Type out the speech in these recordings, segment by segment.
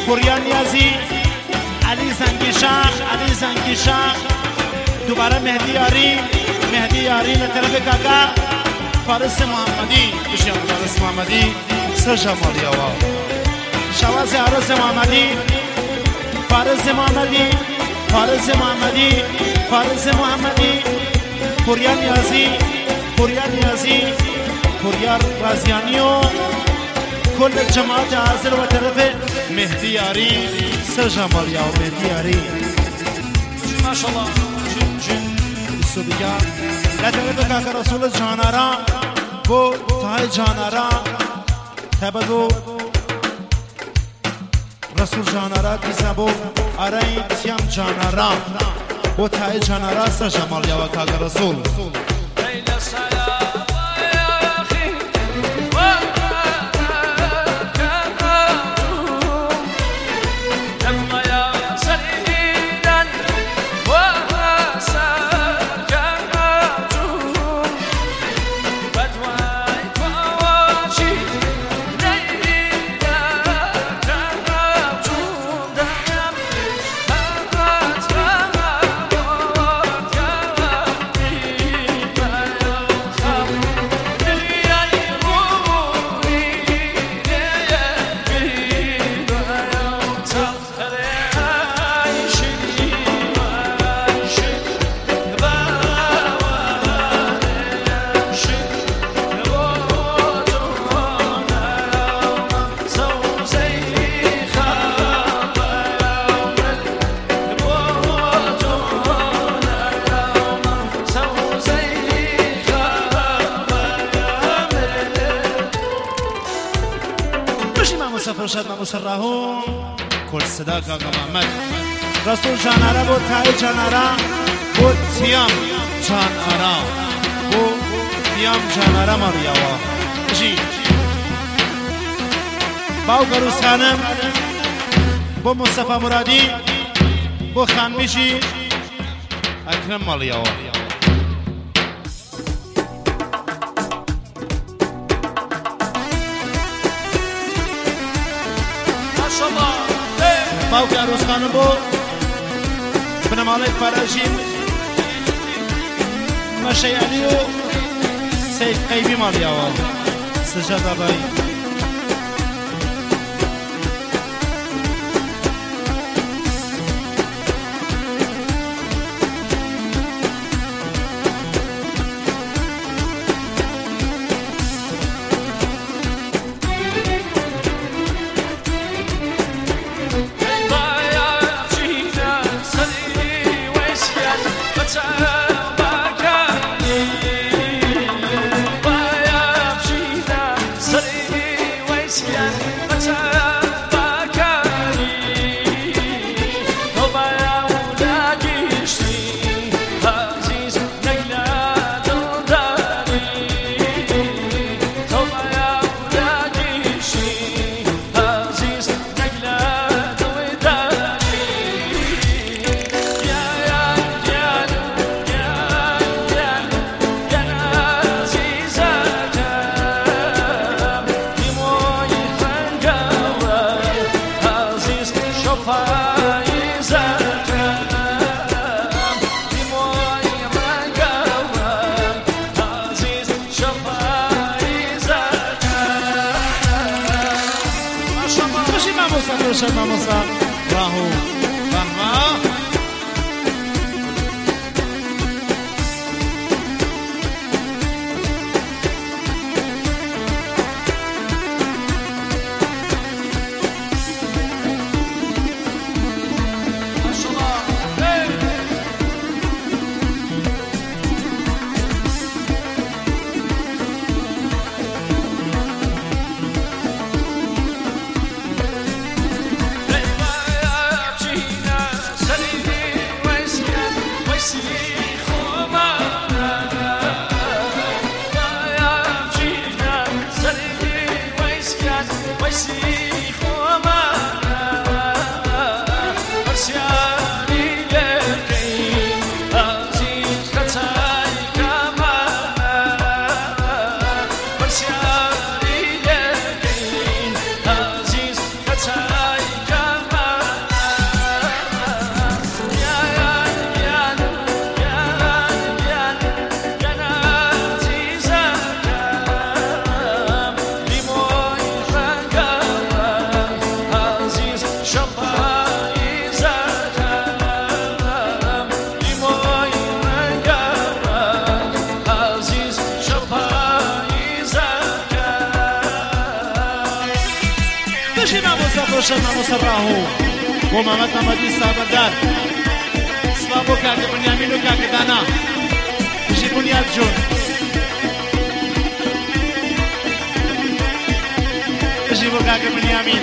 پوریا نیازی، علی زنگیشا، دوباره مهدی یاری لطرف کاکا فارس محمدی، بشیم فارس محمدی سرجا مالیاوا، شواز عرس محمدی، فارس محمدی، پوریا نیازی، پوریا رازیانی و کل جماعت حاضر و طرف مهدی یاری سرجا مالیاوا مهدی یاری ماشاءالله سو دیگه لطرف کاکا رسول جانارا بو تای جانارا تبدو رسول جانارا دیزا بو آرای تیم جانارا بو تای جانارا سر جمالی و کاکا رسول مسرهم کل صدا کاکا محمد رسول جانارا بو تای جانارا بو تیم جانارا ماریاوا جی باو گروس خانم بو مصطفی مرادی بو خانمیشی اکرم مالیاوا باوک عروس خانم بو بنمالک فراشین مشی علی و سید قیبی مالیاوا سجاد آبایی Vamos a Rahu Rahma روشنا مسراه ومامت محمدی سابردار سلام و کاک بنیامین و کاک دانا بشی بنیاد جون بشی بو کاک بنیامین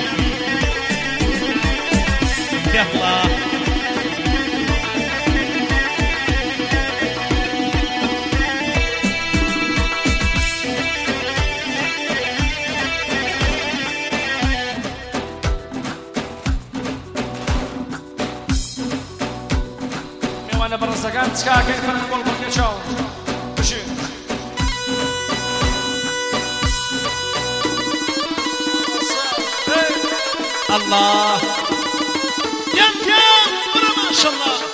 يلا وانا برزقان تسكاكي فانا نقول لك شو مشي الله يا ما شاء الله